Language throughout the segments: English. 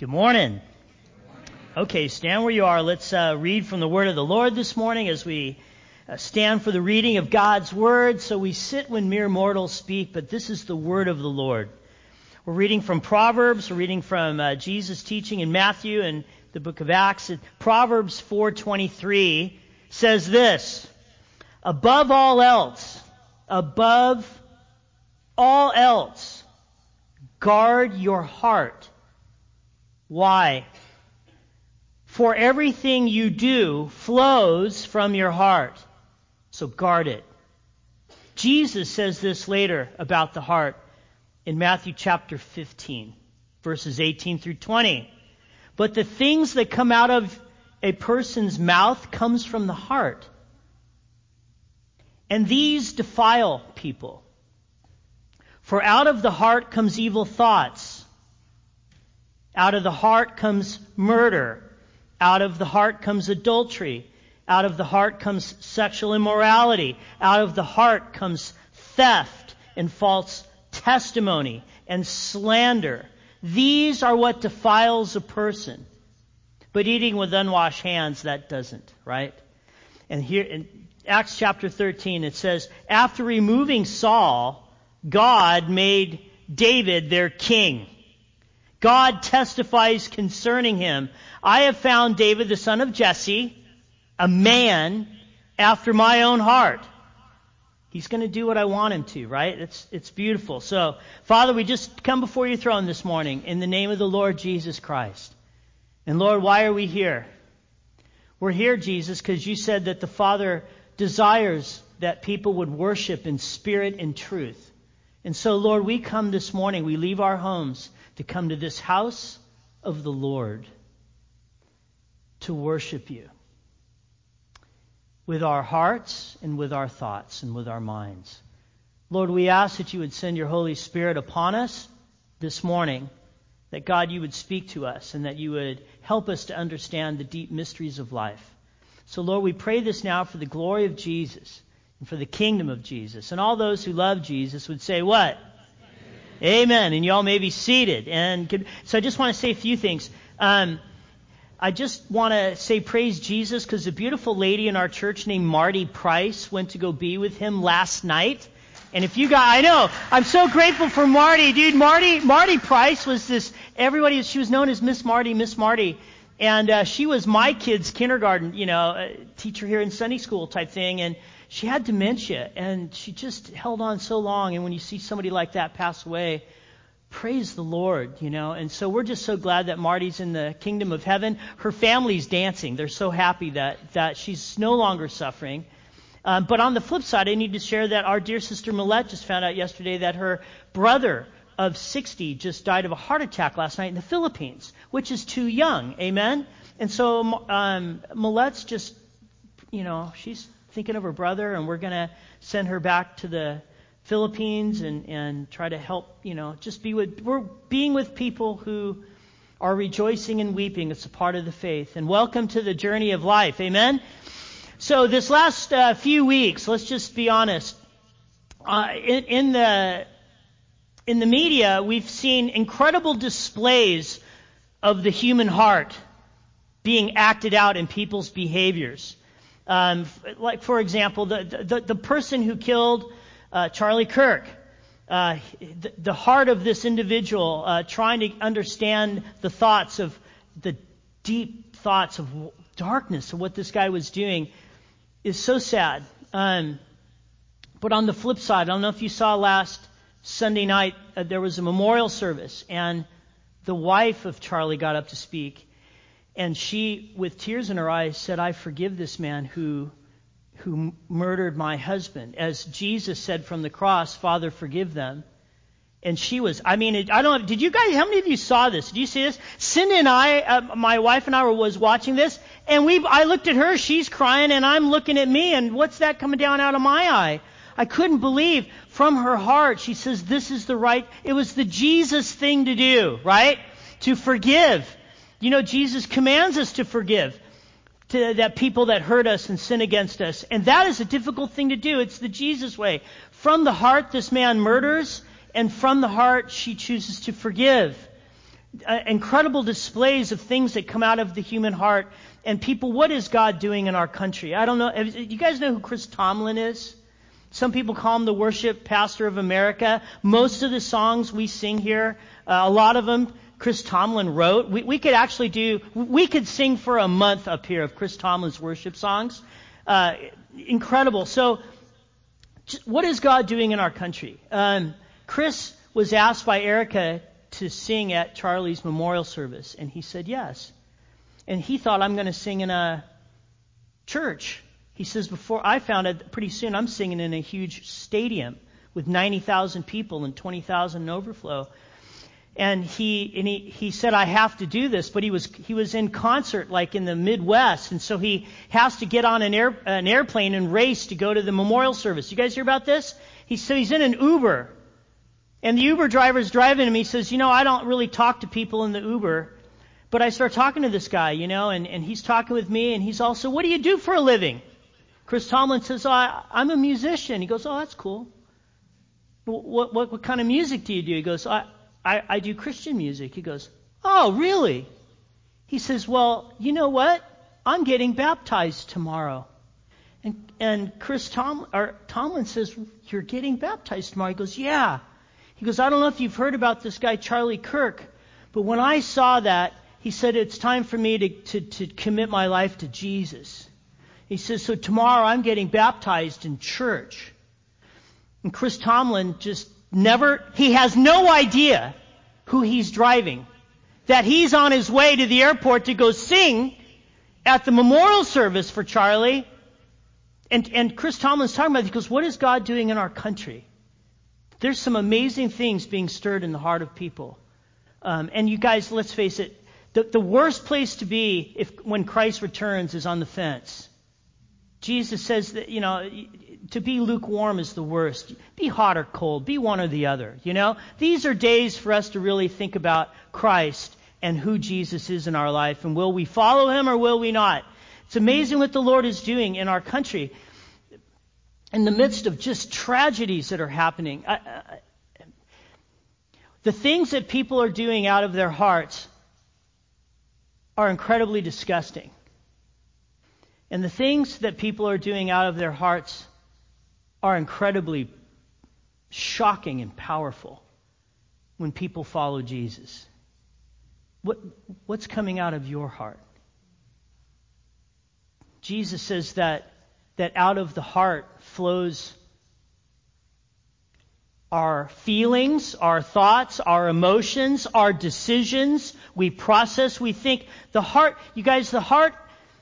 Good morning. Okay, stand where you are. Let's read from the Word of the Lord this morning as we stand for the reading of God's Word. So we sit when mere mortals speak, but this is the Word of the Lord. We're reading from Proverbs. We're reading from Jesus' teaching in Matthew and the book of Acts. Proverbs 4:23 says this: above all else, guard your heart. Why? For everything you do flows from your heart. So guard it. Jesus says this later about the heart in Matthew chapter 15, verses 18 through 20. But the things that come out of a person's mouth comes from the heart. And these defile people. For out of the heart comes evil thoughts. Out of the heart comes murder. Out of the heart comes adultery. Out of the heart comes sexual immorality. Out of the heart comes theft and false testimony and slander. These are what defiles a person. But eating with unwashed hands, that doesn't, right? And here in Acts chapter 13, it says, after removing Saul, God made David their king. God testifies concerning him. I have found David the son of Jesse, a man after my own heart. He's going to do what I want him to, right? It's beautiful. So, Father, we just come before your throne this morning in the name of the Lord Jesus Christ. And Lord, why are we here? We're here, Jesus, because you said that the Father desires that people would worship in spirit and truth. And so, Lord, we come this morning, we leave our homes to come to this house of the Lord to worship you with our hearts and with our thoughts and with our minds. Lord, we ask that you would send your Holy Spirit upon us this morning, that God, you would speak to us and that you would help us to understand the deep mysteries of life. So, Lord, we pray this now for the glory of Jesus and for the kingdom of Jesus. And all those who love Jesus would say what? Amen. And you all may be seated. So I just want to say a few things. I just want to say praise Jesus because a beautiful lady in our church named Marty Price went to go be with him last night. And if you guys, I know, I'm so grateful for Marty, dude. Marty Price was she was known as Miss Marty. And she was my kid's kindergarten, teacher here in Sunday school type thing. And she had dementia, and she just held on so long. And when you see somebody like that pass away, praise the Lord, And so we're just so glad that Marty's in the kingdom of heaven. Her family's dancing. They're so happy that she's no longer suffering. But on the flip side, I need to share that our dear sister Millette just found out yesterday that her brother of 60 just died of a heart attack last night in the Philippines, which is too young. Amen? And so Millette's just, she's thinking of her brother, and we're going to send her back to the Philippines and try to help, we're being with people who are rejoicing and weeping. It's a part of the faith. And welcome to the journey of life. Amen? So this last few weeks, let's just be honest, in the media, we've seen incredible displays of the human heart being acted out in people's behaviors. Like, for example, the person who killed Charlie Kirk, the heart of this individual trying to understand the deep thoughts of darkness of what this guy was doing is so sad. But on the flip side, I don't know if you saw last Sunday night, there was a memorial service, and the wife of Charlie got up to speak. And she, with tears in her eyes, said, I forgive this man who murdered my husband. As Jesus said from the cross, Father, forgive them. And she was, did you guys, how many of you saw this? Did you see this? Cindy and I, my wife and I was watching this, and I looked at her, she's crying, and I'm looking at me, and what's that coming down out of my eye? I couldn't believe from her heart, she says, it was the Jesus thing to do, right? To forgive. Jesus commands us to forgive that people that hurt us and sin against us. And that is a difficult thing to do. It's the Jesus way. From the heart, this man murders, and from the heart, she chooses to forgive. incredible displays of things that come out of the human heart. And people, what is God doing in our country? I don't know. You guys know who Chris Tomlin is? Some people call him the worship pastor of America. Most of the songs we sing here, a lot of them, Chris Tomlin wrote. We could sing for a month up here of Chris Tomlin's worship songs. Incredible. So, what is God doing in our country? Chris was asked by Erica to sing at Charlie's memorial service, and he said yes. And he thought, I'm going to sing in a church. He says, before I found it, pretty soon I'm singing in a huge stadium with 90,000 people and 20,000 in overflow. And he said, I have to do this, but he was in concert like in the Midwest, and so he has to get on an airplane and race to go to the memorial service. You guys hear about this? He's in an Uber, and the Uber driver's driving him. He says, I don't really talk to people in the Uber, but I start talking to this guy, and he's talking with me, and he's also, what do you do for a living? Chris Tomlin says, I'm a musician. He goes, oh, that's cool. What kind of music do you do? He goes, I do Christian music. He goes, oh, really? He says, well, you know what? I'm getting baptized tomorrow. And Chris Tomlin says, you're getting baptized tomorrow? He goes, yeah. He goes, I don't know if you've heard about this guy, Charlie Kirk, but when I saw that, he said, it's time for me to commit my life to Jesus. He says, so tomorrow I'm getting baptized in church. And Chris Tomlin he has no idea who he's driving, that he's on his way to the airport to go sing at the memorial service for Charlie. And Chris Tomlin's talking about it. He goes, what is God doing in our country? There's some amazing things being stirred in the heart of people. And you guys, let's face it, the worst place to be when Christ returns is on the fence. Jesus says that, to be lukewarm is the worst. Be hot or cold. Be one or the other. These are days for us to really think about Christ and who Jesus is in our life. And will we follow him or will we not? It's amazing what the Lord is doing in our country in the midst of just tragedies that are happening. The things that people are doing out of their hearts are incredibly disgusting. And the things that people are doing out of their hearts are incredibly shocking and powerful when people follow Jesus. What's coming out of your heart? Jesus says that out of the heart flows our feelings, our thoughts, our emotions, our decisions. We process, we think. The heart, you guys, the heart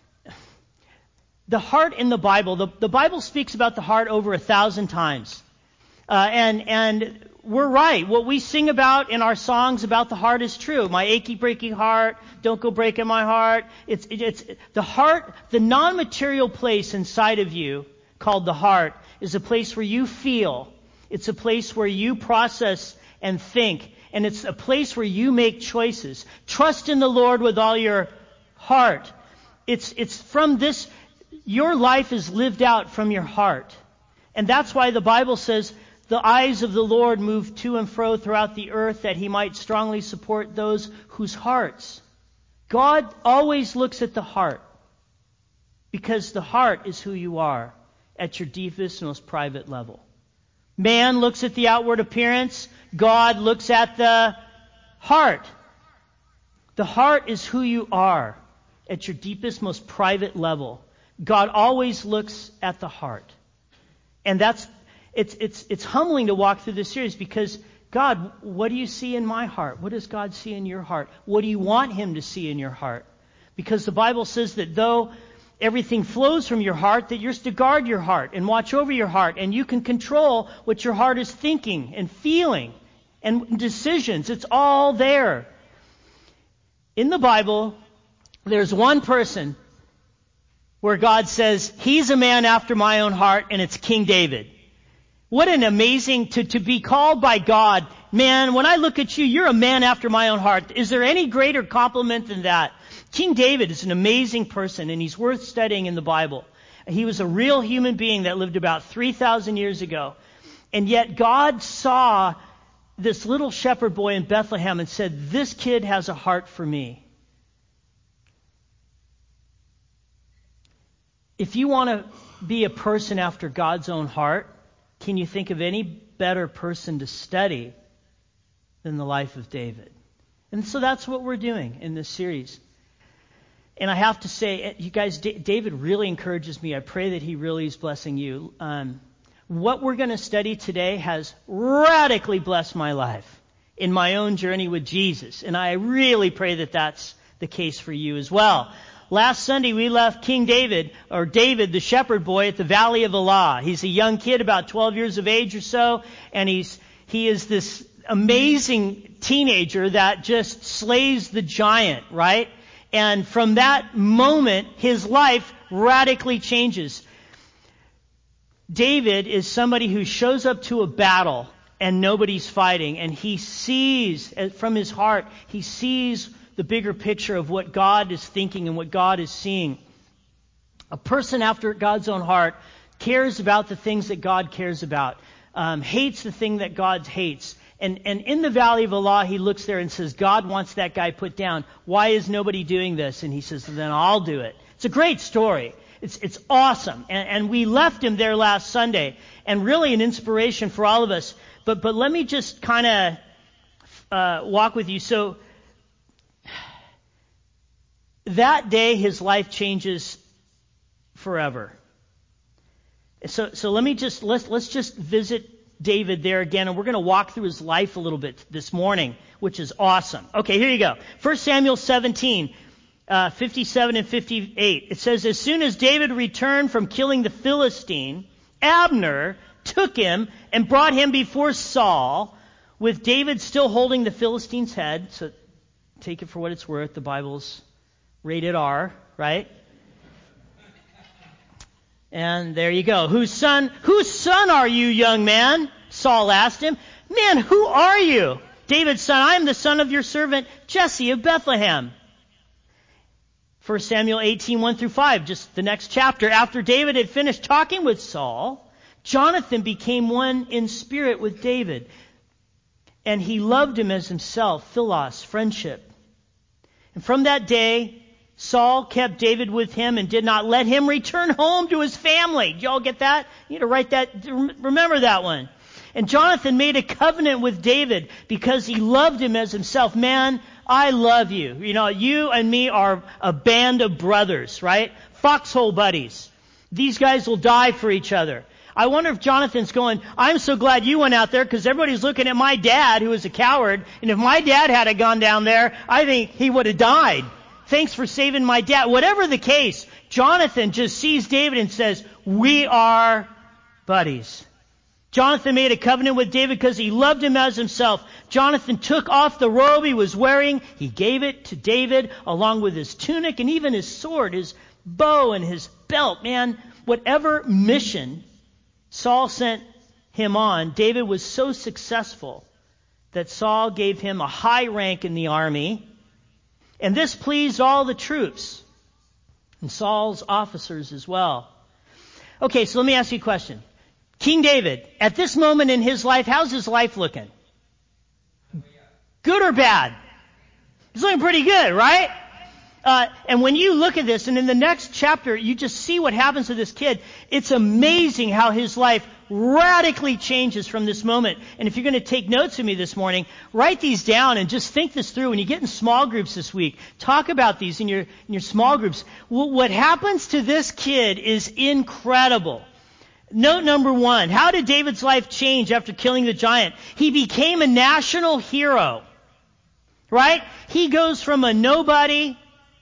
in the Bible, the Bible speaks about the heart over 1,000 times. And we're right. What we sing about in our songs about the heart is true. My achy, breaky heart, don't go breaking my heart. It's the heart, the non-material place inside of you called the heart is a place where you feel. It's a place where you process and think. And it's a place where you make choices. Trust in the Lord with all your heart. It's from this. Your life is lived out from your heart. And that's why the Bible says the eyes of the Lord move to and fro throughout the earth that he might strongly support those whose hearts. God always looks at the heart because the heart is who you are at your deepest, most private level. Man looks at the outward appearance. God looks at the heart. The heart is who you are at your deepest, most private level. God always looks at the heart. And it's humbling to walk through this series because, God, what do you see in my heart? What does God see in your heart? What do you want him to see in your heart? Because the Bible says that though everything flows from your heart, that you're to guard your heart and watch over your heart. And you can control what your heart is thinking and feeling and decisions. It's all there. In the Bible, there's one person where God says, he's a man after my own heart, and it's King David. What an amazing, to be called by God. Man, when I look at you, you're a man after my own heart. Is there any greater compliment than that? King David is an amazing person, and he's worth studying in the Bible. He was a real human being that lived about 3,000 years ago. And yet God saw this little shepherd boy in Bethlehem and said, this kid has a heart for me. If you want to be a person after God's own heart, can you think of any better person to study than the life of David? And so that's what we're doing in this series. And I have to say, you guys, David really encourages me. I pray that he really is blessing you. What we're going to study today has radically blessed my life in my own journey with Jesus. And I really pray that that's the case for you as well. Last Sunday, we left King David, or David, the shepherd boy, at the Valley of Elah. He's a young kid, about 12 years of age or so, and he is this amazing teenager that just slays the giant, right? And from that moment, his life radically changes. David is somebody who shows up to a battle and nobody's fighting, and he sees, from his heart, he sees the bigger picture of what God is thinking and what God is seeing. A person after God's own heart cares about the things that God cares about, hates the thing that God hates. And in the Valley of Elah, he looks there and says, God wants that guy put down. Why is nobody doing this? And he says, then I'll do it. It's a great story. It's awesome. And we left him there last Sunday, and really an inspiration for all of us. But let me just kind of walk with you. So that day, his life changes forever. So let me let's just visit David there again, and we're going to walk through his life a little bit this morning, which is awesome. Okay, here you go. 1 Samuel 17, 57 and 58. It says, as soon as David returned from killing the Philistine, Abner took him and brought him before Saul, with David still holding the Philistine's head. So take it for what it's worth. The Bible's rated R, right? And there you go. Whose son are you, young man? Saul asked him. Man, who are you? David's son, I am the son of your servant Jesse of Bethlehem. 1 Samuel 18, 1 through 5, just the next chapter. After David had finished talking with Saul, Jonathan became one in spirit with David. And he loved him as himself, philos, friendship. And from that day, Saul kept David with him and did not let him return home to his family. Did y'all get that? You need to write that. Remember that one. And Jonathan made a covenant with David because he loved him as himself. Man, I love you. You know, you and me are a band of brothers, right? Foxhole buddies. These guys will die for each other. I wonder if Jonathan's going, I'm so glad you went out there because everybody's looking at my dad who is a coward. And if my dad had gone down there, I think he would have died. Thanks for saving my dad. Whatever the case, Jonathan just sees David and says, we are buddies. Jonathan made a covenant with David because he loved him as himself. Jonathan took off the robe he was wearing. He gave it to David along with his tunic and even his sword, his bow and his belt. Man, whatever mission Saul sent him on, David was so successful that Saul gave him a high rank in the army. And this pleased all the troops and Saul's officers as well. Okay, so let me ask you a question. King David, at this moment in his life, how's his life looking? Good or bad? He's looking pretty good, right? And when you look at this, and in the next chapter, you just see what happens to this kid. It's amazing how his life radically changes from this moment. And if you're going to take notes with me this morning, write these down and just think this through. When you get in small groups this week, talk about these in your small groups. What happens to this kid is incredible. Note number 1, how did David's life change after killing the giant? He became a national hero, right? He goes from a nobody,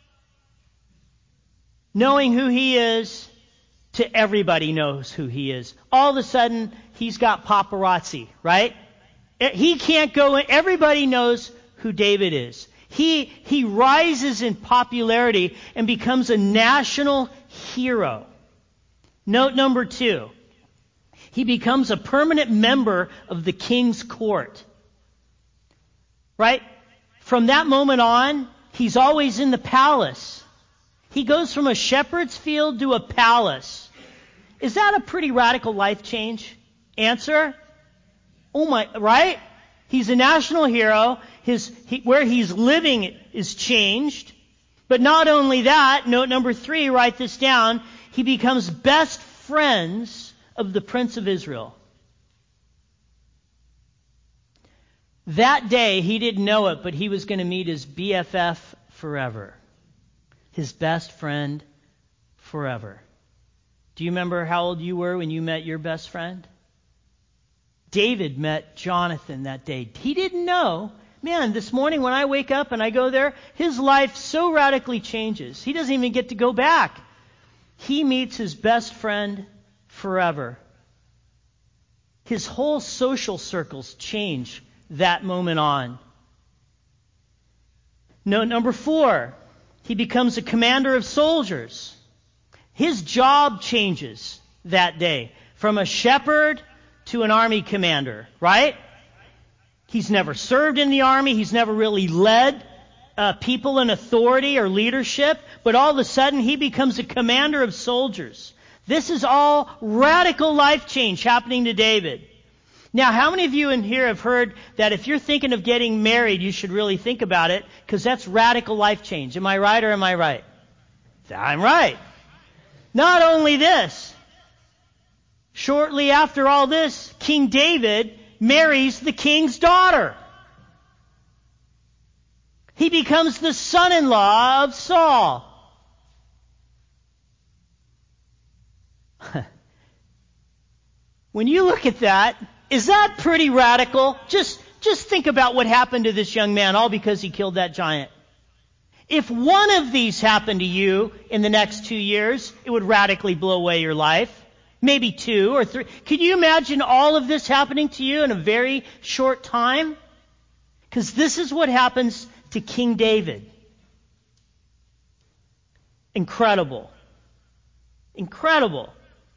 knowing who he is, to everybody knows who he is. All of a sudden, he's got paparazzi, right? He can't go in. Everybody knows who David is. He rises in popularity and becomes a national hero. Note number 2, he becomes a permanent member of the king's court. Right? From that moment on, he's always in the palace. He goes from a shepherd's field to a palace. Is that a pretty radical life change? Answer? Oh my, right? He's a national hero. Where he's living is changed. But not only that, note number 3, write this down, he becomes best friends of the Prince of Israel. That day, he didn't know it, but he was going to meet his BFF forever. His best friend forever. Do you remember how old you were when you met your best friend? David met Jonathan that day. He didn't know. Man, this morning when I wake up and I go there, his life so radically changes. He doesn't even get to go back. He meets his best friend forever. His whole social circles change that moment on. Note number 4, he becomes a commander of soldiers. His job changes that day from a shepherd to an army commander, right? He's never served in the army. He's never really led people in authority or leadership. But all of a sudden, he becomes a commander of soldiers. This is all radical life change happening to David. Now, how many of you in here have heard that if you're thinking of getting married, you should really think about it, because that's radical life change? Am I right or am I right? I'm right. Not only this, shortly after all this, King David marries the king's daughter. He becomes the son-in-law of Saul. When you look at that, is that pretty radical? Just think about what happened to this young man, all because he killed that giant. If one of these happened to you in the next 2 years, it would radically blow away your life. Maybe 2 or 3. Can you imagine all of this happening to you in a very short time? Because this is what happens to King David. Incredible. Incredible.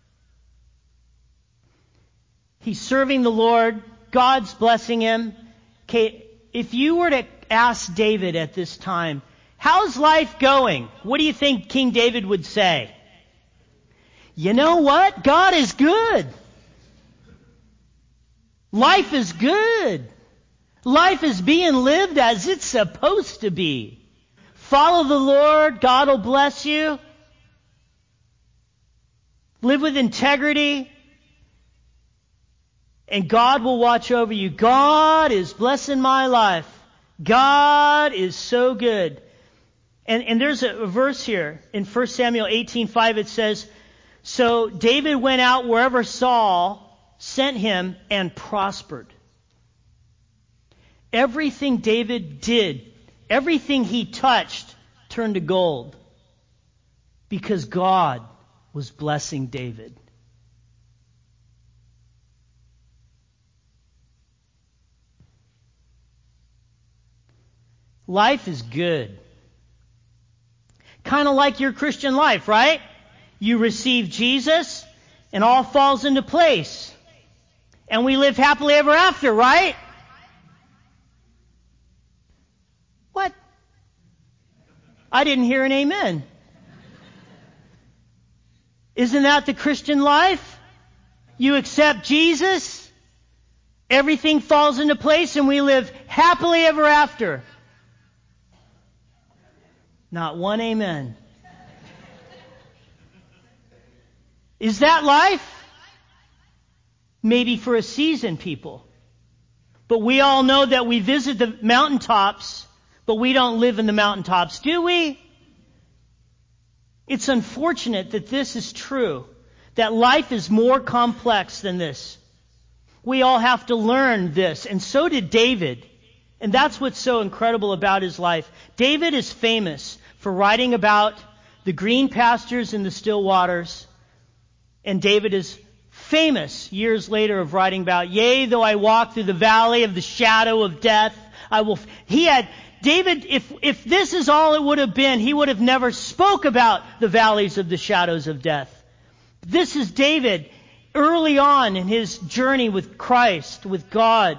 He's serving the Lord. God's blessing him. Okay, if you were to ask David at this time, how's life going? What do you think King David would say? You know what? God is good. Life is good. Life is being lived as it's supposed to be. Follow the Lord. God will bless you. Live with integrity. And God will watch over you. God is blessing my life. God is so good. And there's a verse here in 1 Samuel 18:5. It says, so David went out wherever Saul sent him and prospered. Everything David did, everything he touched, turned to gold. Because God was blessing David. Life is good. Kind of like your Christian life, right? You receive Jesus, and all falls into place. And we live happily ever after, right? What? I didn't hear an amen. Isn't that the Christian life? You accept Jesus, everything falls into place, and we live happily ever after. Not one amen. Is that life? Maybe for a season, people. But we all know that we visit the mountaintops, but we don't live in the mountaintops, do we? It's unfortunate that this is true, that life is more complex than this. We all have to learn this, and so did David. And that's what's so incredible about his life. David is famous for writing about the green pastures and the still waters. And David is famous years later of writing about, yea, though I walk through the valley of the shadow of death, I will... David, if this is all it would have been, he would have never spoke about the valleys of the shadows of death. This is David early on in his journey with Christ, with God.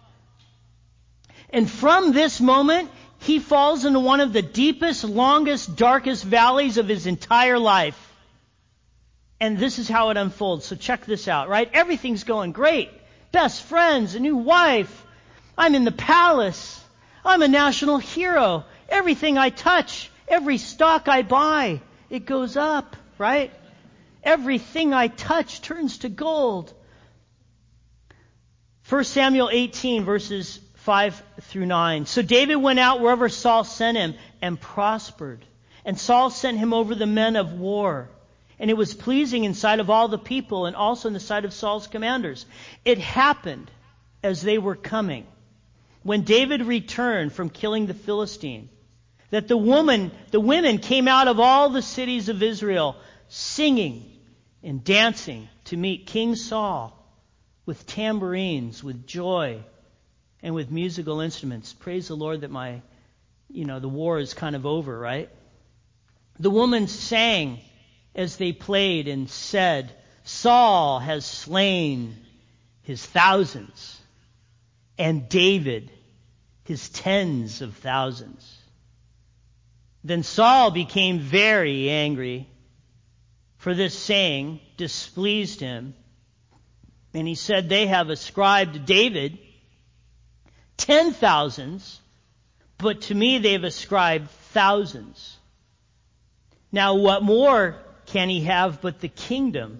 And from this moment, he falls into one of the deepest, longest, darkest valleys of his entire life. And this is how it unfolds. So check this out, right? Everything's going great. Best friends, a new wife. I'm in the palace. I'm a national hero. Everything I touch, every stock I buy, it goes up, right? Everything I touch turns to gold. 1 Samuel 18, verses 5 through 9. So David went out wherever Saul sent him and prospered. And Saul sent him over the men of war. And it was pleasing in sight of all the people and also in the sight of Saul's commanders. It happened as they were coming, when David returned from killing the Philistine, that the women came out of all the cities of Israel singing and dancing to meet King Saul with tambourines, with joy, and with musical instruments. Praise the Lord that the war is kind of over, right? The women sang as they played and said, Saul has slain his thousands, and David his tens of thousands. Then Saul became very angry, for this saying displeased him. And he said, they have ascribed to David 10,000s, but to me they have ascribed thousands. Now what more can he have but the kingdom?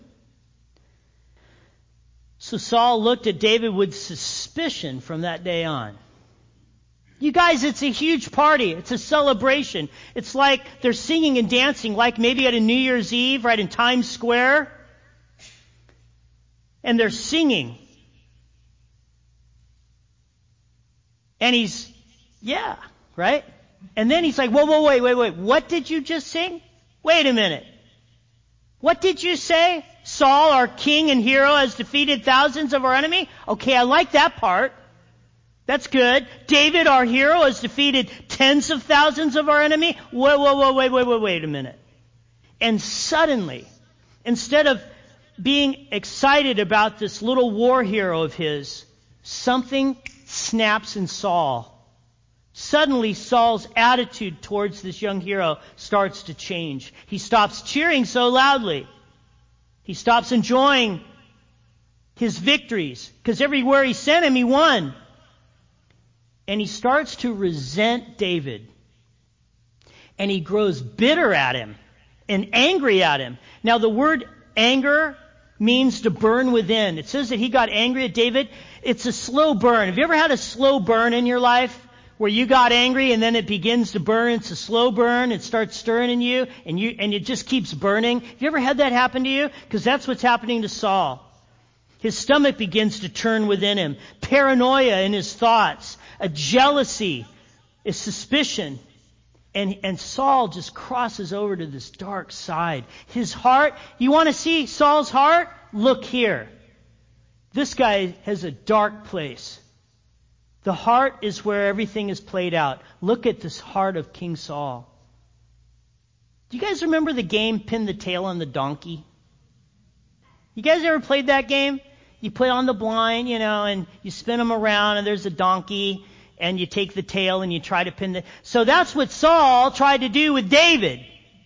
So Saul looked at David with suspicion from that day on. You guys, it's a huge party. It's a celebration. It's like they're singing and dancing, like maybe at a New Year's Eve, right in Times Square. And they're singing. And right? And then he's like, whoa, wait. What did you just sing? Wait a minute. What did you say? Saul, our king and hero, has defeated thousands of our enemy? Okay, I like that part. That's good. David, our hero, has defeated tens of thousands of our enemy? Wait a minute. And suddenly, instead of being excited about this little war hero of his, something snaps in Saul. Suddenly, Saul's attitude towards this young hero starts to change. He stops cheering so loudly. He stops enjoying his victories, because everywhere he sent him, he won. And he starts to resent David. And he grows bitter at him and angry at him. Now, the word anger means to burn within. It says that he got angry at David. It's a slow burn. Have you ever had a slow burn in your life where you got angry and then it begins to burn? It's a slow burn. It starts stirring in you and it just keeps burning. Have you ever had that happen to you? Because that's what's happening to Saul. His stomach begins to turn within him. Paranoia in his thoughts. A jealousy. A suspicion. And Saul just crosses over to this dark side. His heart, you want to see Saul's heart? Look here. This guy has a dark place. The heart is where everything is played out. Look at this heart of King Saul. Do you guys remember the game Pin the Tail on the Donkey? You guys ever played that game? You play on the blind, and you spin them around and there's a donkey. And you take the tail and you try to pin So that's what Saul tried to do with David.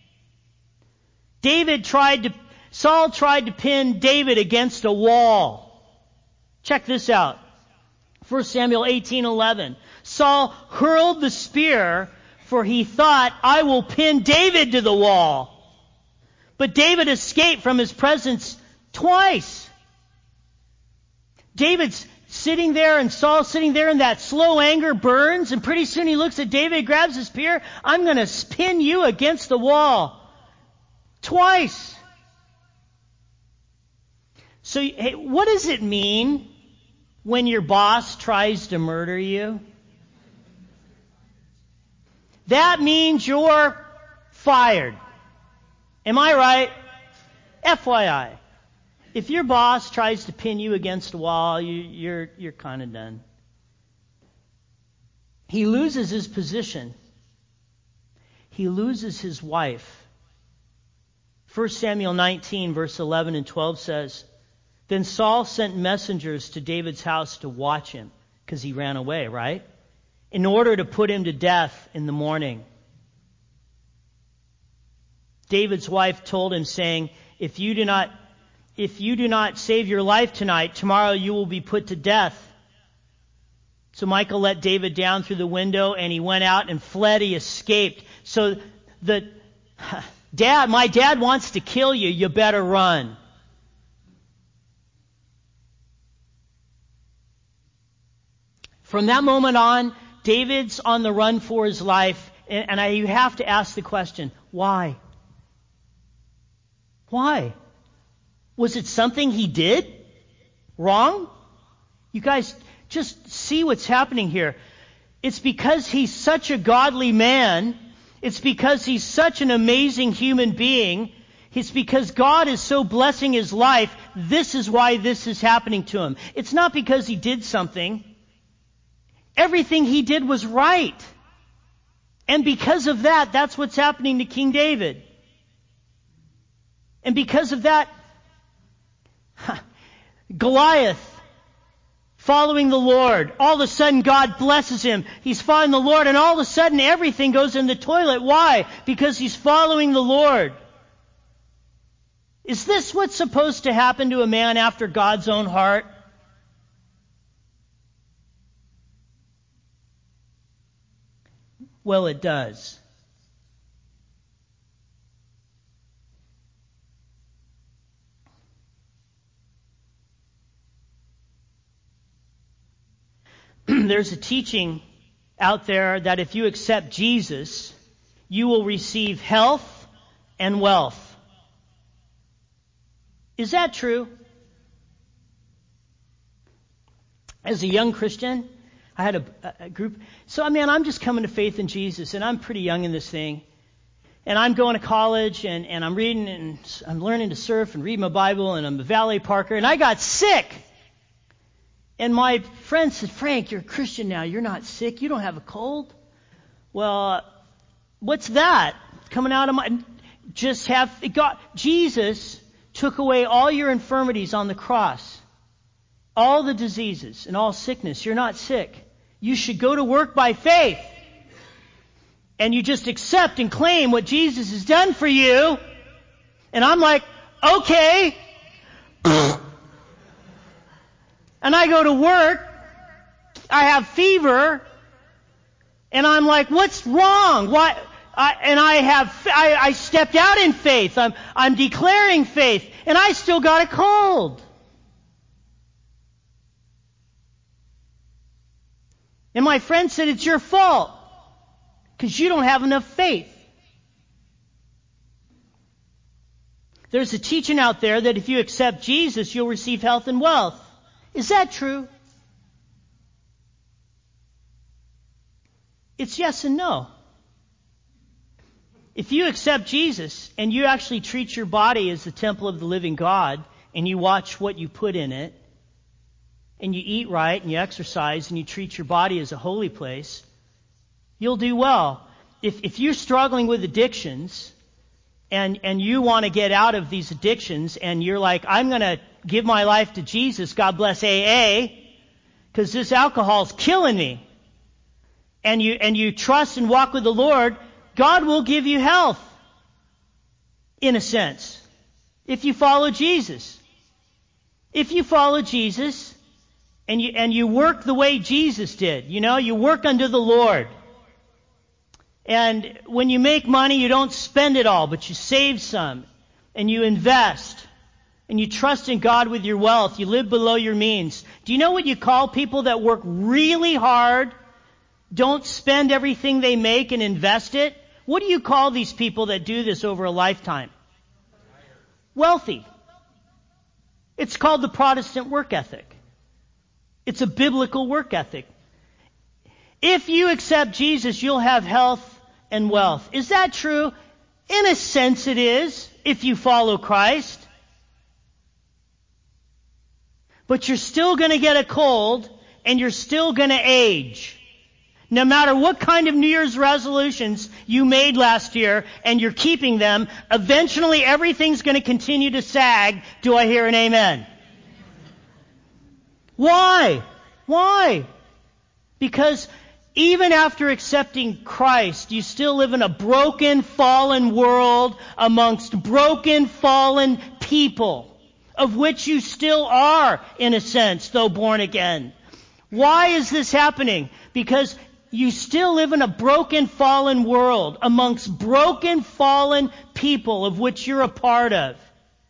Saul tried to pin David against a wall. Check this out. 1 Samuel 18:11. Saul hurled the spear, for he thought, I will pin David to the wall. But David escaped from his presence twice. David's sitting there and Saul's sitting there and that slow anger burns, and pretty soon he looks at David, grabs his spear. I'm going to pin you against the wall. Twice. So, hey, what does it mean when your boss tries to murder you? That means you're fired. Am I right? FYI. If your boss tries to pin you against a wall, you're kind of done. He loses his position. He loses his wife. 1 Samuel 19, verse 11 and 12 says, Then Saul sent messengers to David's house to watch him, because he ran away, right? In order to put him to death in the morning. David's wife told him, saying, If you do not save your life tonight, tomorrow you will be put to death. So Michal let David down through the window, and he went out and fled. He escaped. So my dad wants to kill you. You better run. From that moment on, David's on the run for his life. And you have to ask the question, why? Why? Was it something he did wrong? You guys, just see what's happening here. It's because he's such a godly man. It's because he's such an amazing human being. It's because God is so blessing his life. This is why this is happening to him. It's not because he did something. Everything he did was right. And because of that, that's what's happening to King David. And because of that, Goliath, following the Lord, all of a sudden God blesses him. He's following the Lord, and all of a sudden everything goes in the toilet. Why? Because he's following the Lord. Is this what's supposed to happen to a man after God's own heart? Well, it does. There's a teaching out there that if you accept Jesus, you will receive health and wealth. Is that true? As a young Christian, I had a group. So, I'm just coming to faith in Jesus, and I'm pretty young in this thing. And I'm going to college, and I'm reading, and I'm learning to surf and read my Bible, and I'm a valet parker, and I got sick. And my friend said, Frank, you're a Christian now. You're not sick. You don't have a cold. Well, what's that? Coming out of my... Jesus took away all your infirmities on the cross. All the diseases and all sickness. You're not sick. You should go to work by faith. And you just accept and claim what Jesus has done for you. And I'm like, okay. And I go to work. I have fever. And I'm like, what's wrong? Why? I stepped out in faith. I'm declaring faith. And I still got a cold. And my friend said, it's your fault. Because you don't have enough faith. There's a teaching out there that if you accept Jesus, you'll receive health and wealth. Is that true? It's yes and no. If you accept Jesus and you actually treat your body as the temple of the living God, and you watch what you put in it, and you eat right, and you exercise, and you treat your body as a holy place, you'll do well. If you're struggling with addictions, and you want to get out of these addictions, and you're like, I'm going to give my life to Jesus, God bless AA, because this alcohol's killing me. And you trust and walk with the Lord, God will give you health, in a sense, if you follow Jesus. If you follow Jesus, and you work the way Jesus did, you work unto the Lord. And when you make money, you don't spend it all, but you save some, and you invest, and you trust in God with your wealth. You live below your means. Do you know what you call people that work really hard, don't spend everything they make and invest it? What do you call these people that do this over a lifetime? Wealthy. It's called the Protestant work ethic. It's a biblical work ethic. If you accept Jesus, you'll have health and wealth. Is that true? In a sense it is, if you follow Christ. But you're still going to get a cold, and you're still going to age. No matter what kind of New Year's resolutions you made last year, and you're keeping them, eventually everything's going to continue to sag. Do I hear an amen? Why? Why? Because even after accepting Christ, you still live in a broken, fallen world amongst broken, fallen people, of which you still are, in a sense, though born again. Why is this happening? Because you still live in a broken, fallen world amongst broken, fallen people of which you're a part of.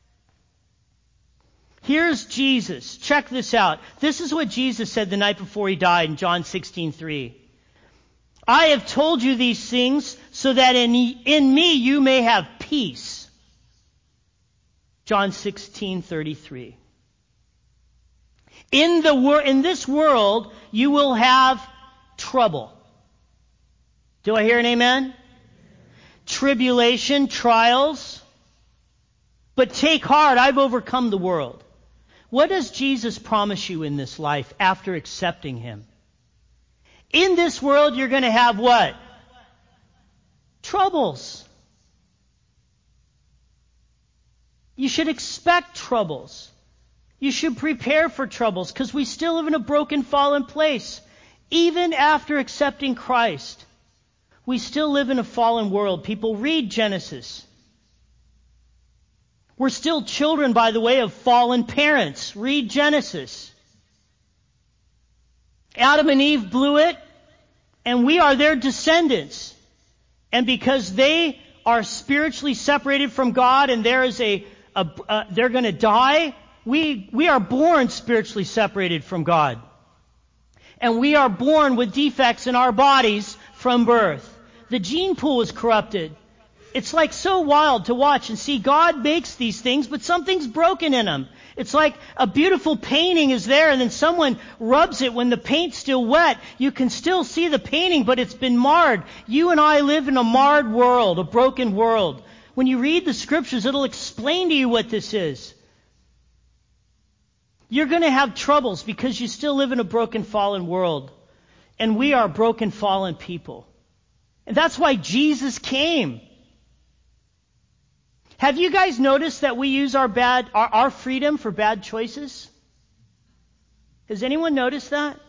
Here's Jesus. Check this out. This is what Jesus said the night before he died in John 16:3. I have told you these things so that in me you may have peace. John 16:33. In this world you will have trouble. Do I hear an amen? Tribulation, trials. But take heart, I've overcome the world. What does Jesus promise you in this life after accepting him? In this world you're going to have what? Troubles. You should expect troubles. You should prepare for troubles because we still live in a broken, fallen place. Even after accepting Christ, we still live in a fallen world. People, read Genesis. We're still children, by the way, of fallen parents. Read Genesis. Adam and Eve blew it, and we are their descendants. And because they are spiritually separated from God and there is they're going to die, we are born spiritually separated from God. And we are born with defects in our bodies from birth. The gene pool is corrupted. It's like so wild to watch and see God makes these things, but something's broken in them. It's like a beautiful painting is there and then someone rubs it when the paint's still wet. You can still see the painting, but it's been marred. You and I live in a marred world, a broken world. When you read the scriptures, it'll explain to you what this is. You're going to have troubles because you still live in a broken, fallen world. And we are broken, fallen people. And that's why Jesus came. Have you guys noticed that we use our freedom for bad choices? Has anyone noticed that?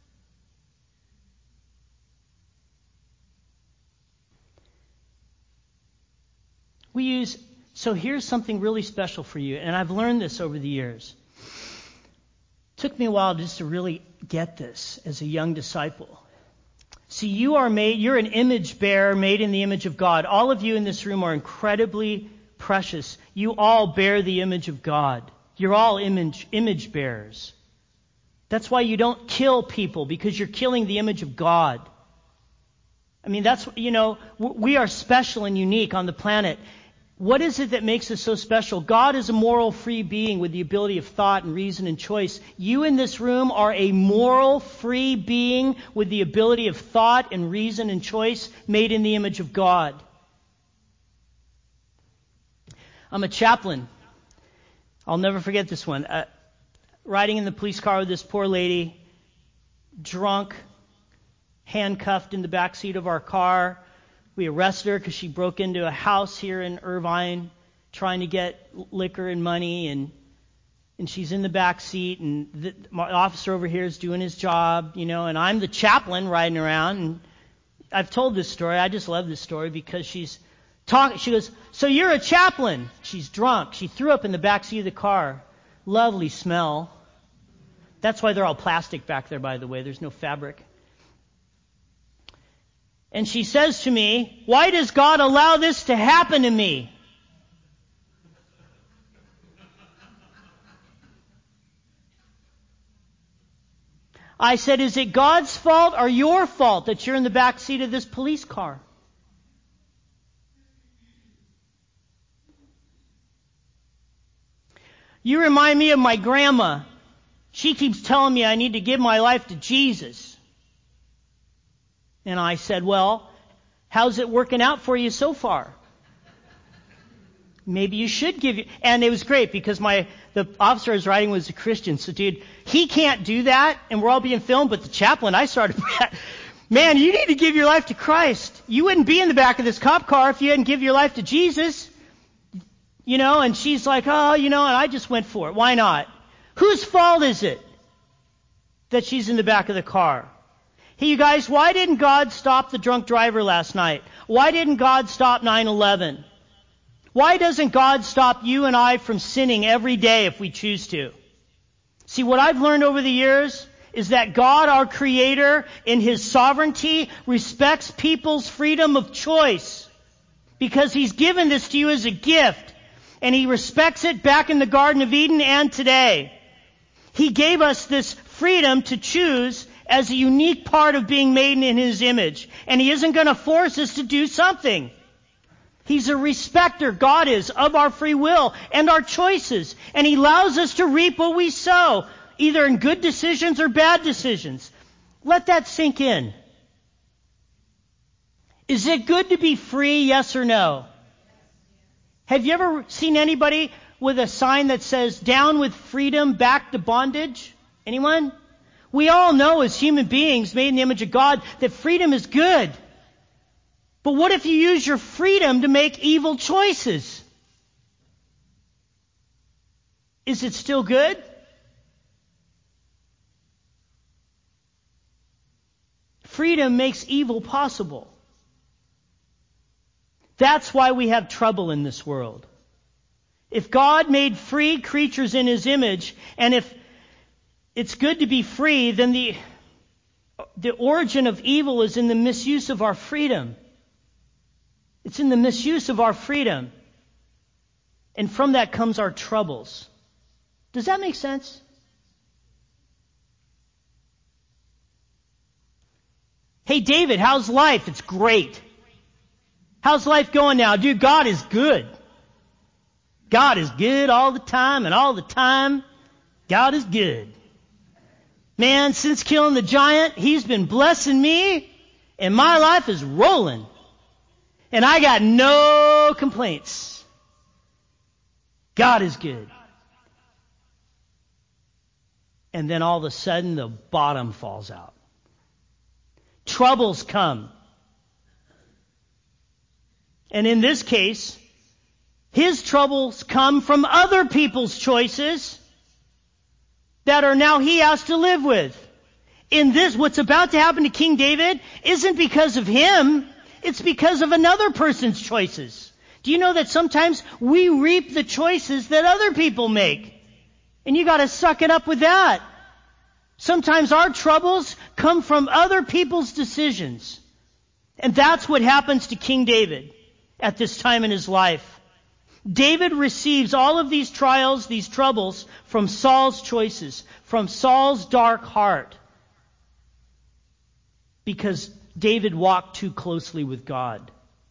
So here's something really special for you, and I've learned this over the years. It took me a while just to really get this as a young disciple. See, you're an image bearer made in the image of God. All of you in this room are incredibly precious. You all bear the image of God. You're all image bearers. That's why you don't kill people, because you're killing the image of God. I mean, we are special and unique on the planet. What is it that makes us so special? God is a moral free being with the ability of thought and reason and choice. You in this room are a moral free being with the ability of thought and reason and choice made in the image of God. I'm a chaplain. I'll never forget this one. Riding in the police car with this poor lady, drunk, handcuffed in the back seat of our car. We arrested her because she broke into a house here in Irvine trying to get liquor and money, and she's in the back seat, and my officer over here is doing his job, and I'm the chaplain riding around. And I've told this story. I just love this story because she's talking. She goes, "So you're a chaplain?" She's drunk. She threw up in the back seat of the car. Lovely smell. That's why they're all plastic back there, by the way. There's no fabric. And she says to me, "Why does God allow this to happen to me?" I said, "Is it God's fault or your fault that you're in the back seat of this police car?" You remind me of my grandma. She keeps telling me I need to give my life to Jesus. And I said, "Well, how's it working out for you so far? Maybe you should give you..." And it was great because the officer I was riding was a Christian. So, dude, he can't do that, and we're all being filmed. But the chaplain, I started, "Man, you need to give your life to Christ. You wouldn't be in the back of this cop car if you hadn't give your life to Jesus." And she's like, "Oh, and I just went for it. Why not?" Whose fault is it that she's in the back of the car? Hey, you guys, why didn't God stop the drunk driver last night? Why didn't God stop 9/11? Why doesn't God stop you and I from sinning every day if we choose to? See, what I've learned over the years is that God, our Creator, in His sovereignty, respects people's freedom of choice because He's given this to you as a gift, and He respects it back in the Garden of Eden and today. He gave us this freedom to choose as a unique part of being made in His image, and He isn't going to force us to do something. He's a respecter, God is, of our free will and our choices, and He allows us to reap what we sow, either in good decisions or bad decisions. Let that sink in. Is it good to be free, yes or no? Have you ever seen anybody with a sign that says, "Down with freedom, back to bondage"? Anyone? We all know as human beings made in the image of God that freedom is good. But what if you use your freedom to make evil choices? Is it still good? Freedom makes evil possible. That's why we have trouble in this world. If God made free creatures in His image, and if it's good to be free, then the origin of evil is in the misuse of our freedom. It's in the misuse of our freedom. And from that comes our troubles. Does that make sense? Hey, David, how's life? It's great. How's life going now? Dude, God is good. God is good all the time, and all the time, God is good. Man, since killing the giant, He's been blessing me, and my life is rolling. And I got no complaints. God is good. And then all of a sudden, the bottom falls out. Troubles come. And in this case, his troubles come from other people's choices that are now he has to live with. In this, what's about to happen to King David isn't because of him, it's because of another person's choices. Do you know that sometimes we reap the choices that other people make? And you got to suck it up with that. Sometimes our troubles come from other people's decisions. And that's what happens to King David at this time in his life. David receives all of these trials, these troubles, from Saul's choices, from Saul's dark heart. Because David walked too closely with God.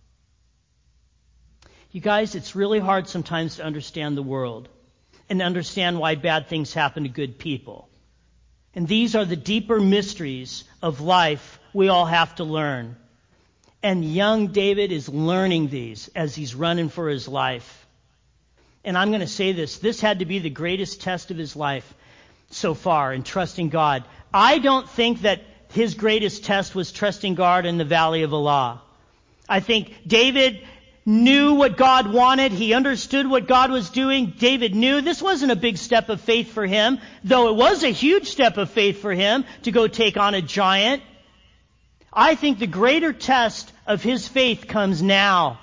You guys, it's really hard sometimes to understand the world and understand why bad things happen to good people. And these are the deeper mysteries of life we all have to learn. And young David is learning these as he's running for his life. And I'm going to say this. This had to be the greatest test of his life so far in trusting God. I don't think that his greatest test was trusting God in the Valley of Elah. I think David knew what God wanted. He understood what God was doing. David knew this wasn't a big step of faith for him, though it was a huge step of faith for him to go take on a giant. I think the greater test of his faith comes now,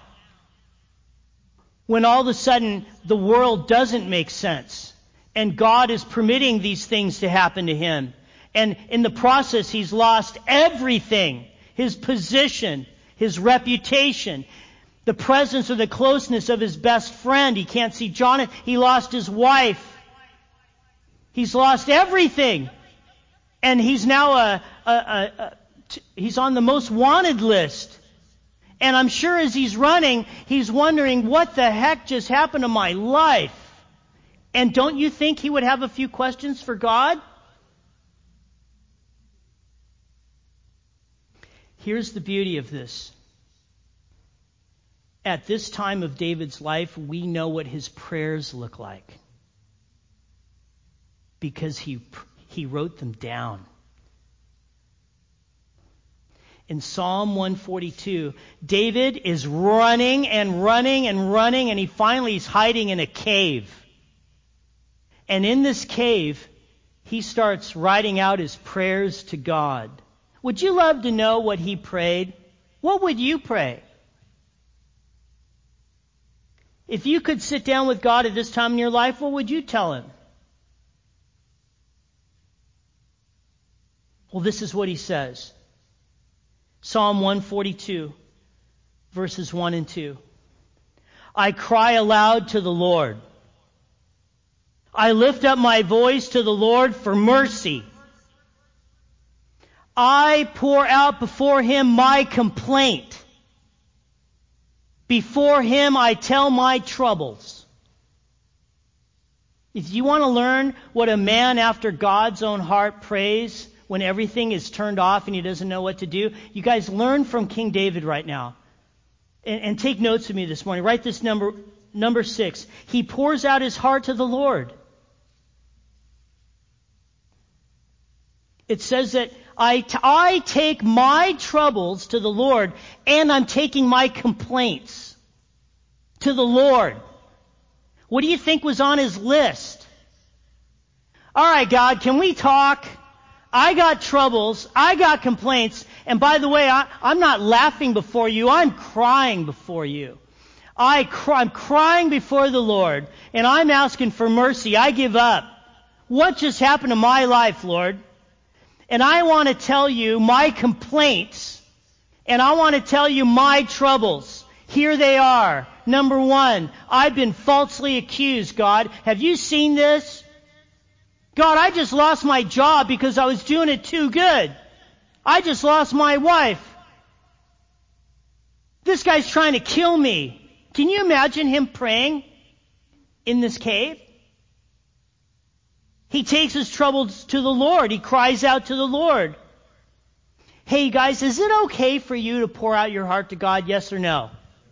when all of a sudden the world doesn't make sense and God is permitting these things to happen to him. And in the process, he's lost everything. His position, his reputation, the presence or the closeness of his best friend. He can't see Jonathan. He lost his wife. He's lost everything. And he's now he's on the most wanted list. And I'm sure as he's running, he's wondering, what the heck just happened to my life? And don't you think he would have a few questions for God? Here's the beauty of this. At this time of David's life, we know what his prayers look like, because he wrote them down. In Psalm 142, David is running and running and running, and he finally is hiding in a cave. And in this cave, he starts writing out his prayers to God. Would you love to know what he prayed? What would you pray? If you could sit down with God at this time in your life, what would you tell him? Well, this is what he says. Psalm 142, verses 1 and 2. I cry aloud to the Lord. I lift up my voice to the Lord for mercy. I pour out before him my complaint. Before him I tell my troubles. If you want to learn what a man after God's own heart prays when everything is turned off and he doesn't know what to do, you guys learn from King David right now. And take notes with me this morning. Write this number 6. He pours out his heart to the Lord. It says that I take my troubles to the Lord, and I'm taking my complaints to the Lord. What do you think was on his list? All right, God, can we talk? I got troubles. I got complaints. And by the way, I'm not laughing before you. I'm crying before you. I'm crying before the Lord, and I'm asking for mercy. I give up. What just happened to my life, Lord? And I want to tell you my complaints, and I want to tell you my troubles. Here they are. Number 1, I've been falsely accused, God. Have you seen this? God, I just lost my job because I was doing it too good. I just lost my wife. This guy's trying to kill me. Can you imagine him praying in this cave? He takes his troubles to the Lord. He cries out to the Lord. Hey guys, is it okay for you to pour out your heart to God? Yes or no?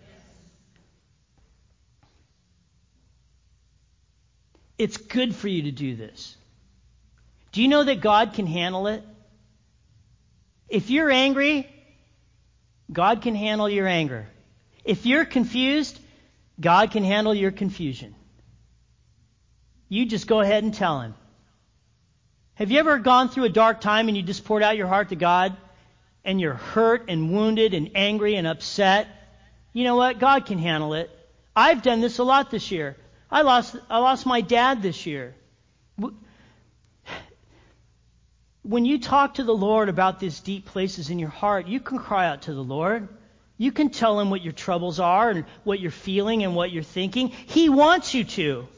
It's good for you to do this. Do you know that God can handle it? If you're angry, God can handle your anger. If you're confused, God can handle your confusion. You just go ahead and tell him. Have you ever gone through a dark time and you just poured out your heart to God and you're hurt and wounded and angry and upset? You know what? God can handle it. I've done this a lot this year. I lost my dad this year. When you talk to the Lord about these deep places in your heart, you can cry out to the Lord. You can tell him what your troubles are and what you're feeling and what you're thinking. He wants you to.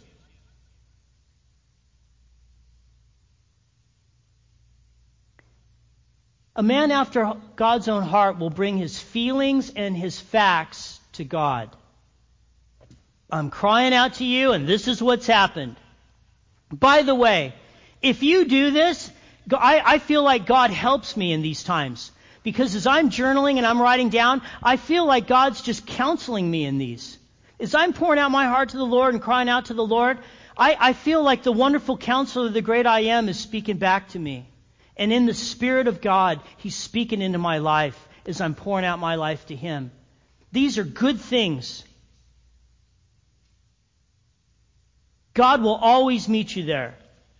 A man after God's own heart will bring his feelings and his facts to God. I'm crying out to you, and this is what's happened. By the way, if you do this, I feel like God helps me in these times. Because as I'm journaling and I'm writing down, I feel like God's just counseling me in these. As I'm pouring out my heart to the Lord and crying out to the Lord, I feel like the wonderful counselor, the great I Am, is speaking back to me. And in the Spirit of God, He's speaking into my life as I'm pouring out my life to Him. These are good things. God will always meet you there.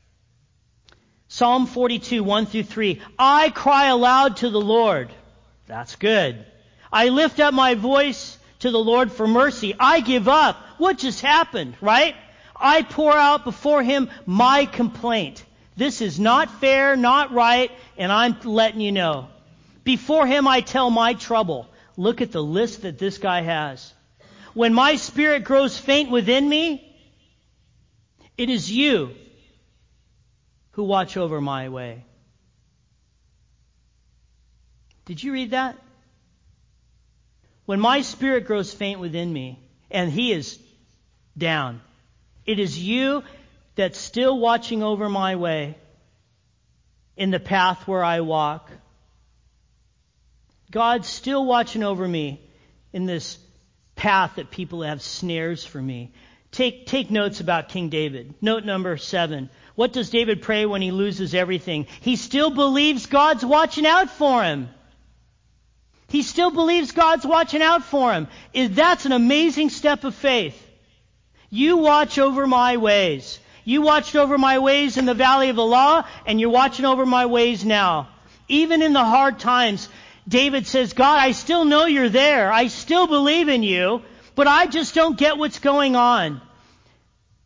Psalm 42, 1 through 3. I cry aloud to the Lord. That's good. I lift up my voice to the Lord for mercy. I give up. What just happened, right? I pour out before Him my complaint. This is not fair, not right, and I'm letting you know. Before Him I tell my trouble. Look at the list that this guy has. When my spirit grows faint within me, it is you who watch over my way. Did you read that? When my spirit grows faint within me, and he is down, it is you that's still watching over my way in the path where I walk. God's still watching over me in this path that people have snares for me. Take notes about King David. Note number 7. What does David pray when he loses everything? He still believes God's watching out for him. He still believes God's watching out for him. That's an amazing step of faith. You watch over my ways. You watched over my ways in the valley of Elah, and you're watching over my ways now. Even in the hard times, David says, God, I still know you're there. I still believe in you, but I just don't get what's going on.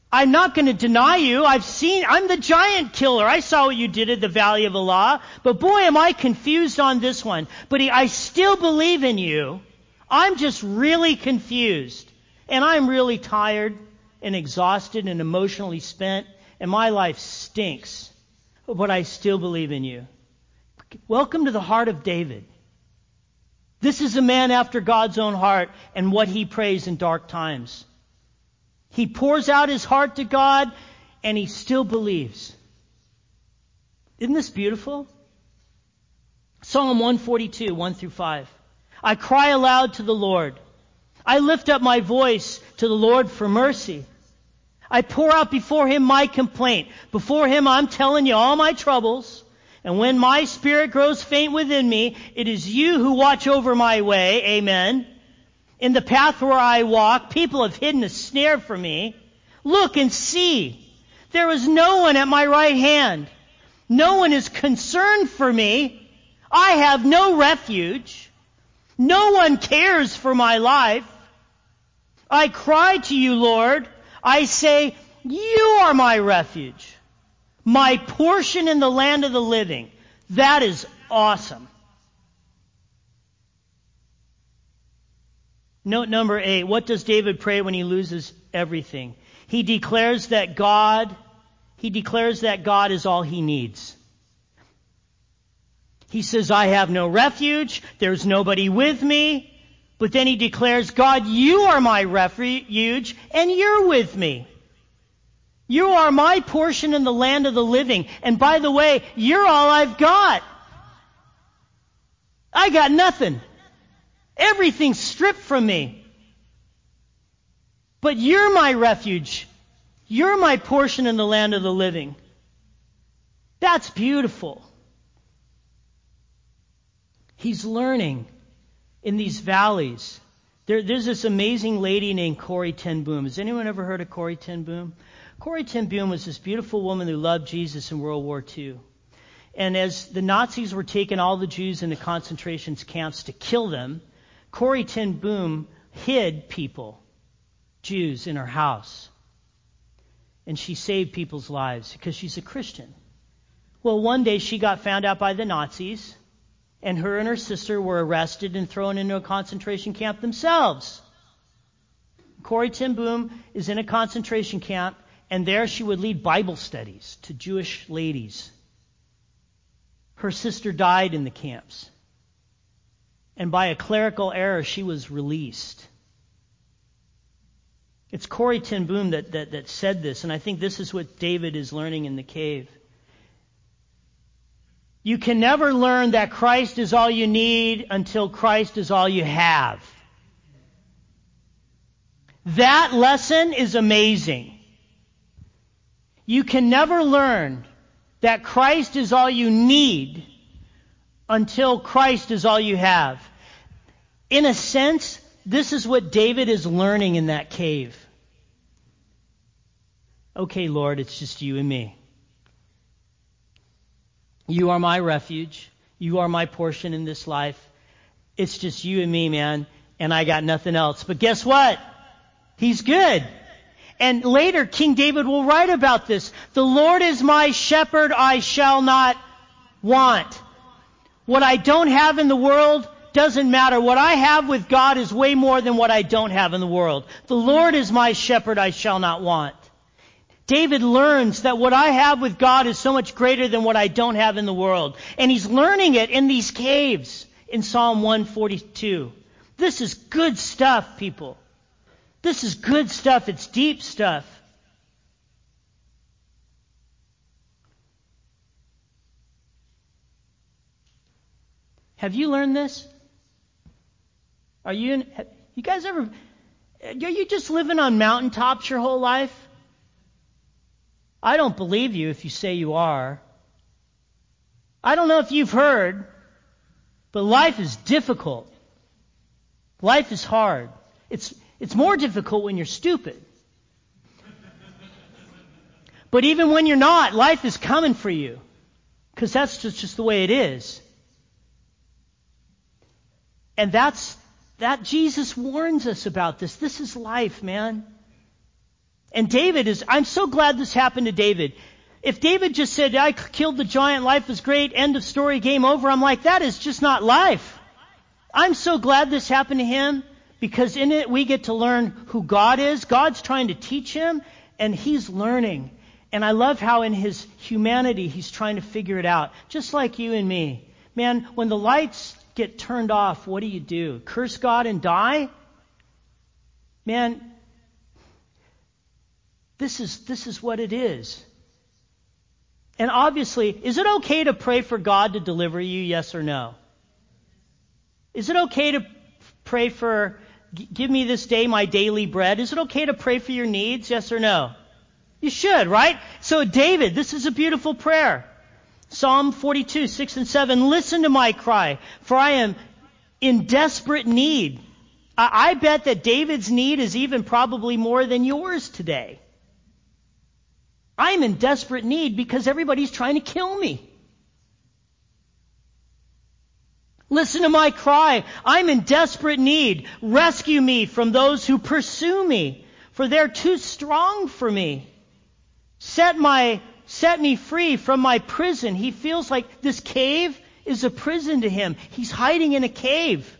I'm not going to deny you. I'm the giant killer. I saw what you did at the Valley of Elah. But boy, am I confused on this one. But I still believe in you. I'm just really confused. And I'm really tired and exhausted and emotionally spent. And my life stinks. But I still believe in you. Welcome to the heart of David. This is a man after God's own heart and what he prays in dark times. He pours out his heart to God, and he still believes. Isn't this beautiful? Psalm 142, 1 through 5. I cry aloud to the Lord. I lift up my voice to the Lord for mercy. I pour out before him my complaint. Before him I'm telling you all my troubles. And when my spirit grows faint within me, it is you who watch over my way. Amen. In the path where I walk, people have hidden a snare for me. Look and see. There is no one at my right hand. No one is concerned for me. I have no refuge. No one cares for my life. I cry to you, Lord. I say, you are my refuge, my portion in the land of the living. That is awesome. Note number 8. What does David pray when he loses everything? He declares that God is all he needs. He says, I have no refuge. There's nobody with me. But then he declares, God, you are my refuge and you're with me. You are my portion in the land of the living. And by the way, you're all I've got. I got nothing. Everything's stripped from me. But you're my refuge. You're my portion in the land of the living. That's beautiful. He's learning in these valleys. There's this amazing lady named Corrie ten Boom. Has anyone ever heard of Corrie ten Boom? Corrie ten Boom was this beautiful woman who loved Jesus in World War II. And as the Nazis were taking all the Jews into concentration camps to kill them, Corrie ten Boom hid people, Jews, in her house. And she saved people's lives because she's a Christian. Well, one day she got found out by the Nazis, and her sister were arrested and thrown into a concentration camp themselves. Corrie ten Boom is in a concentration camp, and there she would lead Bible studies to Jewish ladies. Her sister died in the camps. And by a clerical error, she was released. It's Corrie ten Boom that said this, and I think this is what David is learning in the cave. You can never learn that Christ is all you need until Christ is all you have. That lesson is amazing. You can never learn that Christ is all you need until Christ is all you have. In a sense, this is what David is learning in that cave. Okay, Lord, it's just you and me. You are my refuge. You are my portion in this life. It's just you and me, man, and I got nothing else. But guess what? He's good. And later, King David will write about this. The Lord is my shepherd, I shall not want. What I don't have in the world doesn't matter. What I have with God is way more than what I don't have in the world. The Lord is my shepherd, I shall not want. David learns that what I have with God is so much greater than what I don't have in the world. And he's learning it in these caves in Psalm 142. This is good stuff, people. This is good stuff. It's deep stuff. Have you learned this? You guys ever, are you just living on mountaintops your whole life? I don't believe you if you say you are. I don't know if you've heard, but life is difficult. Life is hard. It's more difficult when you're stupid. But even when you're not, life is coming for you. Because that's just the way it is. And that Jesus warns us about this. This is life, man. And I'm so glad this happened to David. If David just said, I killed the giant, life is great, end of story, game over, I'm like, that is just not life. I'm so glad this happened to him, because in it we get to learn who God is. God's trying to teach him, and he's learning. And I love how in his humanity he's trying to figure it out, just like you and me. Man, when the lights get turned off, what do? Curse God and die? Man, this is what it is. And obviously, is it okay to pray for God to deliver you, yes or no? Is it okay to pray for, give me this day my daily bread? Is it okay to pray for your needs, yes or no? You should, right? So David, this is a beautiful prayer. Psalm 42, 6 and 7, listen to my cry, for I am in desperate need. I bet that David's need is even probably more than yours today. I'm in desperate need because everybody's trying to kill me. Listen to my cry. I'm in desperate need. Rescue me from those who pursue me, for they're too strong for me. Set me free from my prison. He feels like this cave is a prison to him. He's hiding in a cave.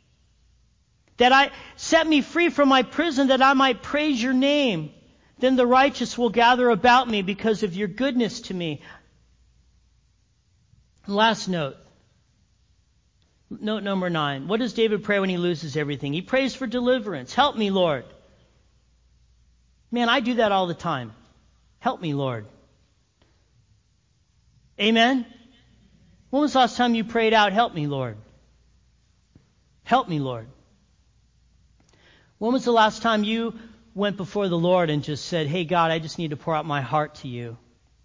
Set me free from my prison that I might praise your name. Then the righteous will gather about me because of your goodness to me. Last note. Note number 9. What does David pray when he loses everything? He prays for deliverance. Help me, Lord. Man, I do that all the time. Help me, Lord. Amen? When was the last time you prayed out, help me, Lord? Help me, Lord. When was the last time you went before the Lord and just said, hey, God, I just need to pour out my heart to you?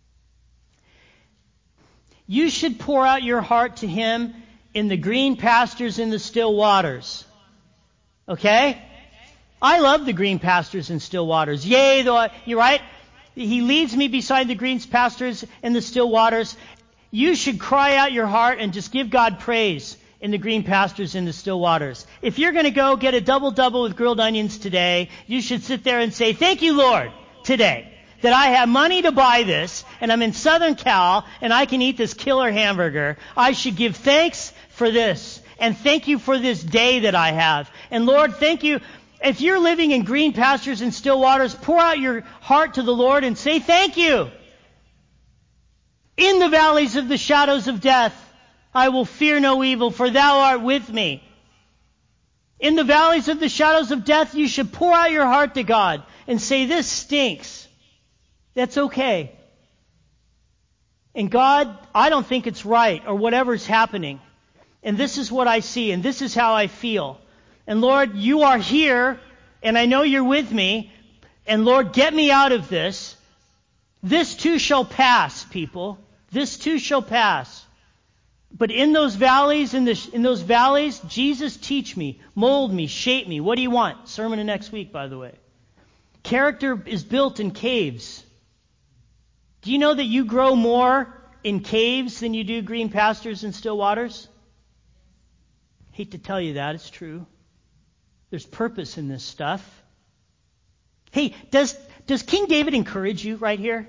You should pour out your heart to him in the green pastures, in the still waters. Okay? I love the green pastures and still waters. Yea, though you're right. He leads me beside the green pastures and the still waters. You should cry out your heart and just give God praise in the green pastures and the still waters. If you're going to go get a double-double with grilled onions today, you should sit there and say, thank you, Lord, today, that I have money to buy this, and I'm in Southern Cal, and I can eat this killer hamburger. I should give thanks for this, and thank you for this day that I have. And Lord, thank you. If you're living in green pastures and still waters, pour out your heart to the Lord and say thank you. In the valleys of the shadows of death, I will fear no evil, for thou art with me. In the valleys of the shadows of death, you should pour out your heart to God and say, this stinks. That's okay. And God, I don't think it's right, or whatever's happening. And this is what I see, and this is how I feel. And Lord, you are here, and I know you're with me. And Lord, get me out of this. This too shall pass, people. This too shall pass. But in those valleys, Jesus, teach me, mold me, shape me. What do you want? Sermon of next week, by the way. Character is built in caves. Do you know that you grow more in caves than you do green pastures and still waters? Hate to tell you that, it's true. There's purpose in this stuff. Hey, does King David encourage you right here?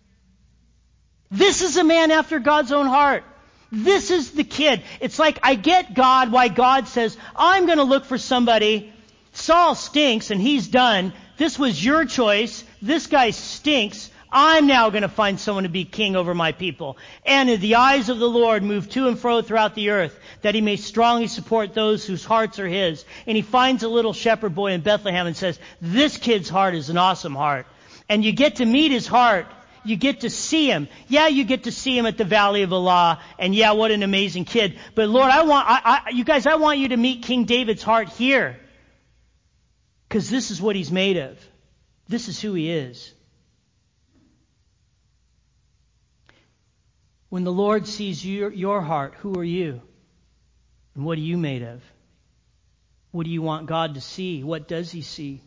This is a man after God's own heart. This is the kid. It's like I get God, why God says, I'm going to look for somebody. Saul stinks and he's done. This was your choice. This guy stinks. I'm now going to find someone to be king over my people. And the eyes of the Lord move to and fro throughout the earth, that he may strongly support those whose hearts are his. And he finds a little shepherd boy in Bethlehem and says, this kid's heart is an awesome heart. And you get to meet his heart. You get to see him. Yeah, you get to see him at the Valley of Elah. And yeah, what an amazing kid. But Lord, I want you to meet King David's heart here. Because this is what he's made of. This is who he is. When the Lord sees your heart, who are you? And what are you made of? What do you want God to see? What does he see?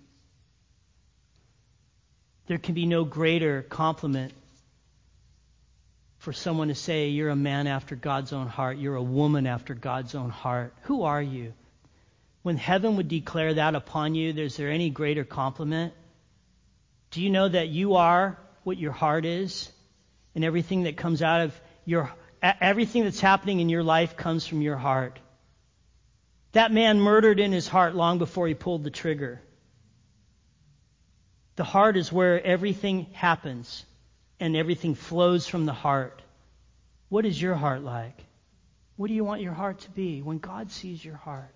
There can be no greater compliment for someone to say, you're a man after God's own heart. You're a woman after God's own heart. Who are you? When heaven would declare that upon you, is there any greater compliment? Do you know that you are what your heart is? And everything that comes out of everything that's happening in your life comes from your heart. That man murdered in his heart long before he pulled the trigger. The heart is where everything happens, and everything flows from the heart. What is your heart like? What do you want your heart to be when God sees your heart?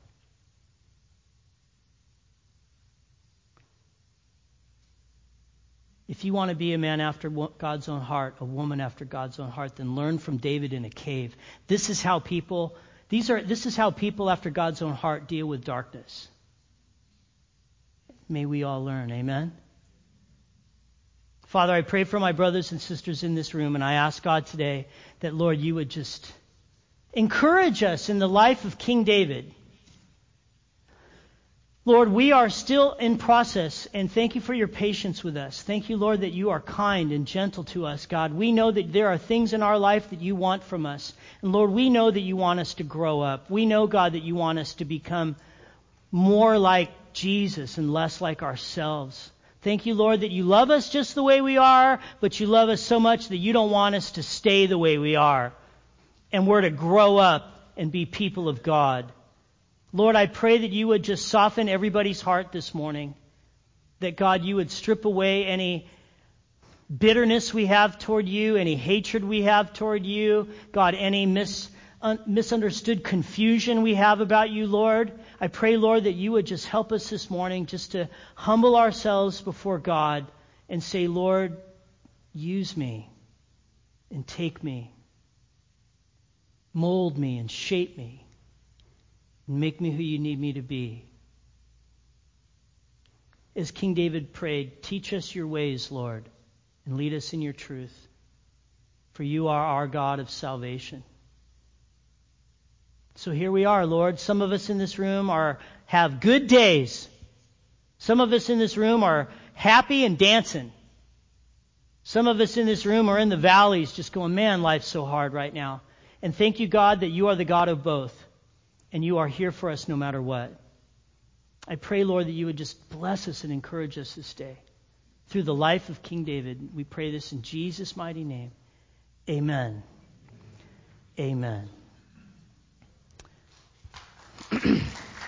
If you want to be a man after God's own heart, a woman after God's own heart, then learn from David in a cave. This is how people after God's own heart deal with darkness. May we all learn. Amen. Father, I pray for my brothers and sisters in this room, and I ask God today that, Lord, you would just encourage us in the life of King David. Lord, we are still in process, and thank you for your patience with us. Thank you, Lord, that you are kind and gentle to us, God. We know that there are things in our life that you want from us. And Lord, we know that you want us to grow up. We know, God, that you want us to become more like Jesus and less like ourselves. Thank you, Lord, that you love us just the way we are, but you love us so much that you don't want us to stay the way we are. And we're to grow up and be people of God. Lord, I pray that you would just soften everybody's heart this morning. That, God, you would strip away any bitterness we have toward you, any hatred we have toward you. God, any misunderstood confusion we have about you, Lord. I pray, Lord, that you would just help us this morning just to humble ourselves before God and say, Lord, use me and take me. Mold me and shape me. Make me who you need me to be. As King David prayed, teach us your ways, Lord, and lead us in your truth. For you are our God of salvation. So here we are, Lord. Some of us in this room have good days. Some of us in this room are happy and dancing. Some of us in this room are in the valleys just going, man, life's so hard right now. And thank you, God, that you are the God of both. And you are here for us no matter what. I pray, Lord, that you would just bless us and encourage us this day. Through the life of King David, we pray this in Jesus' mighty name. Amen. Amen. Yeah.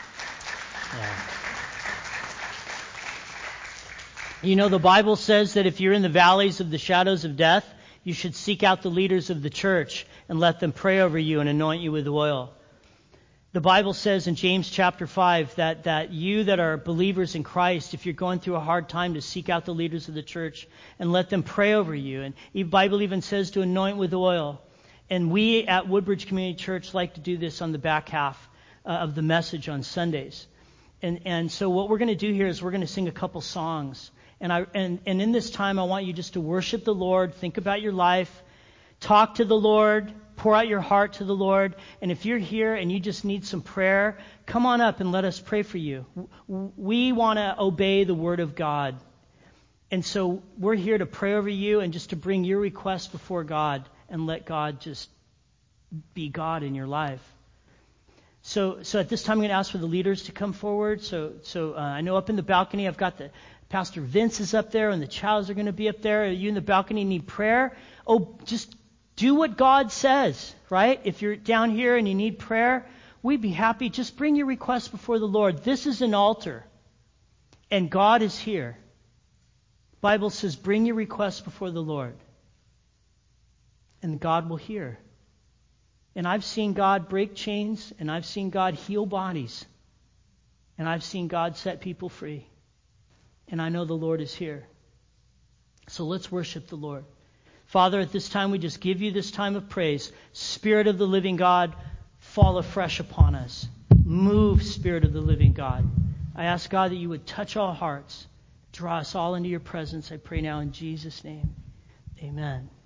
You know, the Bible says that if you're in the valleys of the shadows of death, you should seek out the leaders of the church and let them pray over you and anoint you with oil. The Bible says in James chapter 5 that you that are believers in Christ, if you're going through a hard time, to seek out the leaders of the church and let them pray over you. And the Bible even says to anoint with oil. And we at Woodbridge Community Church like to do this on the back half of the message on Sundays. And so what we're going to do here is we're going to sing a couple songs. And in this time, I want you just to worship the Lord, think about your life, talk to the Lord, pour out your heart to the Lord. And if you're here and you just need some prayer, come on up and let us pray for you. We want to obey the Word of God. And so we're here to pray over you and just to bring your requests before God and let God just be God in your life. So at this time, I'm going to ask for the leaders to come forward. So I know up in the balcony, I've got Pastor Vince is up there and the Chows are going to be up there. Are you in the balcony need prayer? Oh, just do what God says, right? If you're down here and you need prayer, we'd be happy. Just bring your requests before the Lord. This is an altar, and God is here. The Bible says, bring your requests before the Lord, and God will hear. And I've seen God break chains, and I've seen God heal bodies, and I've seen God set people free. And I know the Lord is here. So let's worship the Lord. Father, at this time, we just give you this time of praise. Spirit of the living God, fall afresh upon us. Move, Spirit of the living God. I ask, God, that you would touch all hearts. Draw us all into your presence, I pray now in Jesus' name. Amen.